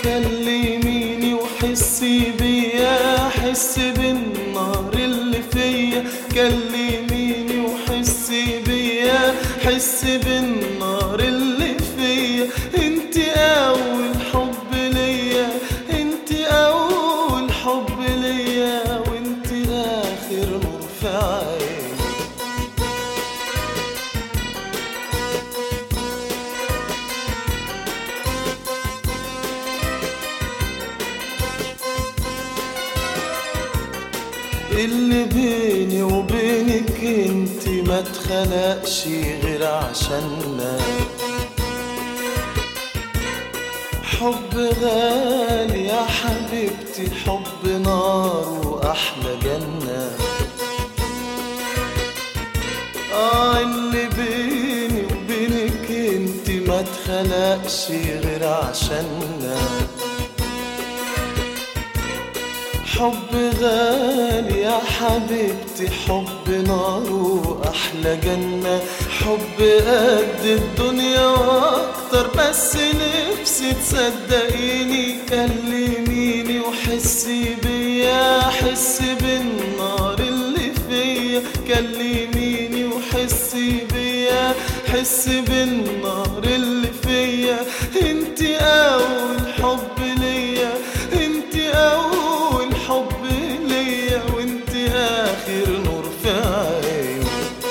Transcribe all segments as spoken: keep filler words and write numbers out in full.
كلميني وحسي بيا، حسي بالنار اللي فيا. كلميني وحسي بيا، حسي بالنار اللي فيا. انت اول حب ليا، انت اول حب ليا، وانت اخر نور في عيني. اللي بيني وبينك انت ما اتخلقش غير عشاننا. حب غالي يا حبيبتي، حب نار واحلى جنة. اه اللي بيني وبينك انت ما اتخلقش غير عشاننا. حب غالي يا حبيبتي، حب نار واحلى جنة. حب قد الدنيا واكتر، بس نفسي تصدقيني. كلميني وحسي بيا، حسي بالنار اللي فيا. كلميني وحسي بيا، حسي بالنار اللي فيا. انت اول حب ليا، انت اول حب ليا، وانت اخر نور في عيني.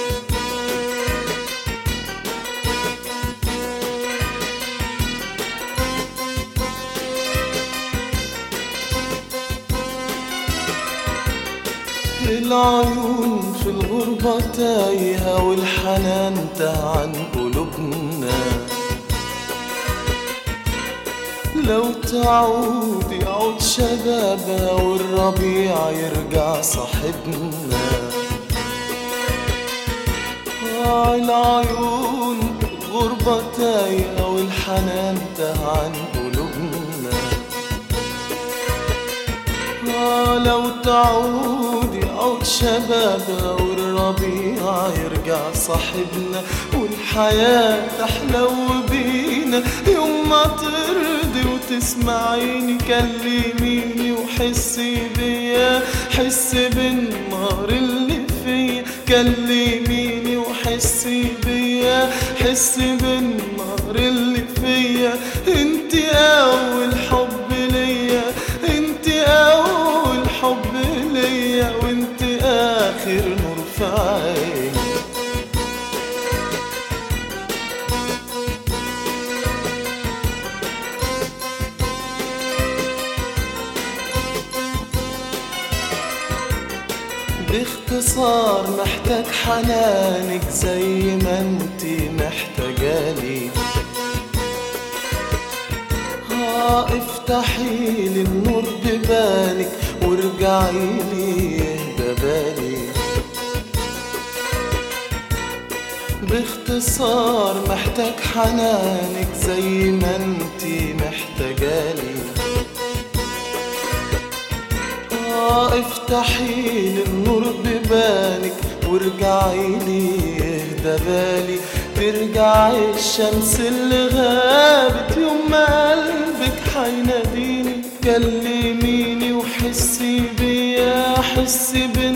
العيون في الغربة تايهة، والحنان تاه عن قلوبنا. لو تعود يعود شبابها، والربيع يرجع صاحبنا. آه العيون غربة تايهة، والحنان تاه عن قلوبنا. آه لو تعود يعود شبابها، والربيع يرجع صاحبنا. والحياة تحلو بينا يوم ما ترضي وتسمعيني. كلميني وحسي بيا، حسي بالنار اللي فيا. كلميني وحسي بيا، حسي بالنار اللي فيا. انت اول حب ليا، انت اول حب ليا، وانت اخر نور في عيني. باختصار محتاج حنانك زي ما انتي محتاجاني. ها افتحي لي النور ببالك، وارجعي لي يهدى بالي. باختصار محتاج حنانك زي ما انتي محتاجاني. افتحي لي النور ببالك، وارجعي لي يهدى بالي. ترجعي الشمس اللي غابت يوم ما قلبك حيناديني. كلميني وحسي بيا، حسي بيا.